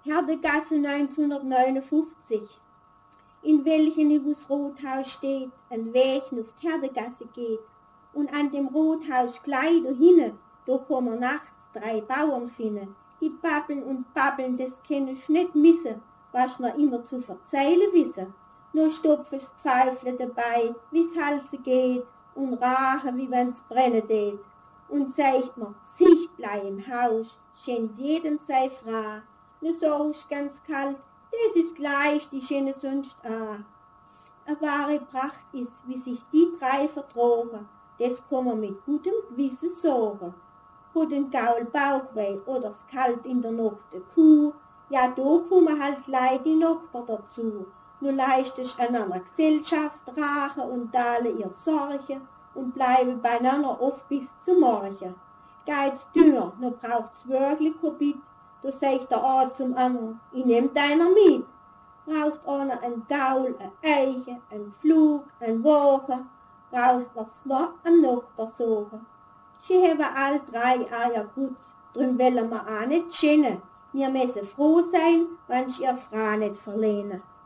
Herdegasse 1959, in welchen übers Rothaus steht, ein Weg auf die Herdegasse geht. Und an dem Rothaus gleich dahinne, da kommen nachts 3 Bauern finden. Die babbeln und babbeln, das kann ich nicht missen, was noch immer zu verzeihen wissen. Nur stopfes Pfeifle dabei, wie's Halse geht, und rache, wie wenn's brennen tät. Und sagt mir, sich blei im Haus, schenkt jedem sei Fra. Ne sag ich ganz kalt, das ist gleich die Schöne sonst a. A wahre Pracht ist, wie sich die 3 vertragen, das kann man mit gutem Gewissen sagen. Hat den Gaul Bauchweh oder's kalt in der Nacht de Kuh, ja da kommen halt gleich die Nachbar dazu. Nur leistest an einer Gesellschaft rache und tale ihr Sorge und bleibe beieinander oft bis zum Morgen. Geht's dünner, nur braucht's wirklich kein Bit, da sagt der eine zum anderen, ich nehm deiner mit. Braucht einer ein Gaul, ein Eiche, ein Flug, ein Woche, braucht was noch am Nachbar suchen. Sie haben all 3 Eier gut, drum wollen wir auch nicht schänen. Wir müssen froh sein, wenn sie ihr Frau nicht verlehnen.